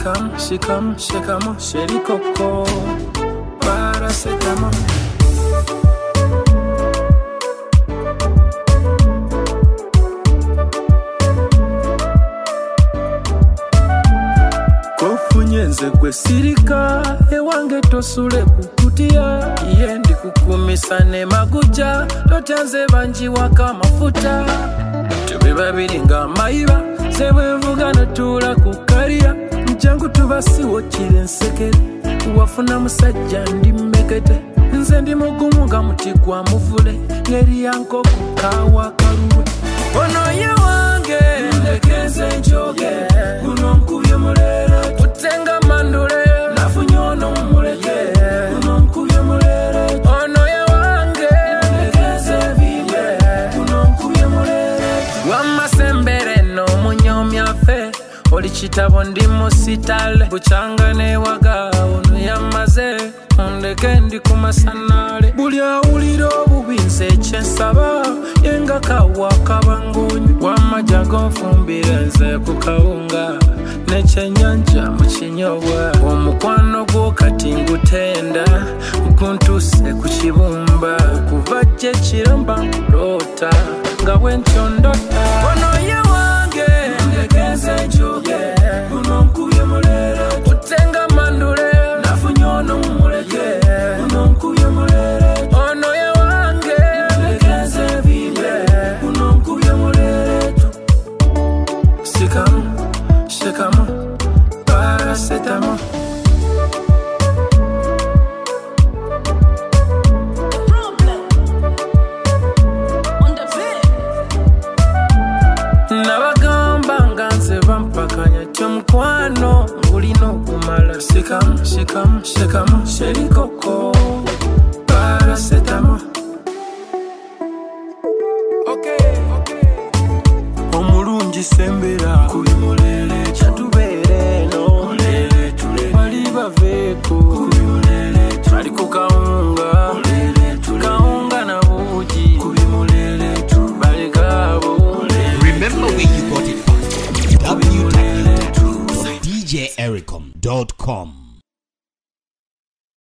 Shikamo, sherikoko, paracetamol. Kofunyenze kwe sirika, ewange tosule kukutia. Yendi kukumisa ne maguja, totanze banji waka mafuta. Tube babiri nga maiba, sebwe mvuga notula kukaria. Mjangu tubasi wokire nsekere, wafuna musajja ndi mmekete. Nze ndi mugumu nga muti gwa muvule, ngeri yanko kukawa karuwe. Ono ye wange, ndekeze njoge, guno nkubye mulere. Utenga mandule, nafunyono muleke, guno nkubye mulere. Ono ye wange, ndekeze vive, guno nkubye mulere. Wama sembere no munyomya fe, oli chitabo ndi musitale. Buchanga ne waga, ono yamaze, ondeke ndi kumasanale. Buli awulira obubi nze kyensaba, yenga kawa kabangonyi. Wamaja gonfumbira nze ku kawunga, n'ekyennyanja mu kinyobwa. Omukwano gwo kati ngutenda, guntuse ku kibumba. Okuva gye kiramba nkulota, nga bwentyo ndota. Ono ye wange, ndekeze njoge, guno nkubye mulere. Utenga mandule, nafunyono muleke, guno nkubye mulere. Ono ye wange, ndekeze vive, guno nkubye mulere. Shikamo, paracetamol. Nabagamba nga nze bampakanya tyomukwano ngulina okumala. Shikamo, sherikoko, paracetamol. Omulungi sembera kubi mulere, kyatubere no mulere tule. Bali baveeko kubi mulere tule. Bali ku kawunga mulere tule. Kawunga na buji kubi mulere tule. Bali gabo mulere. Remember where you got it from. www.djericom.com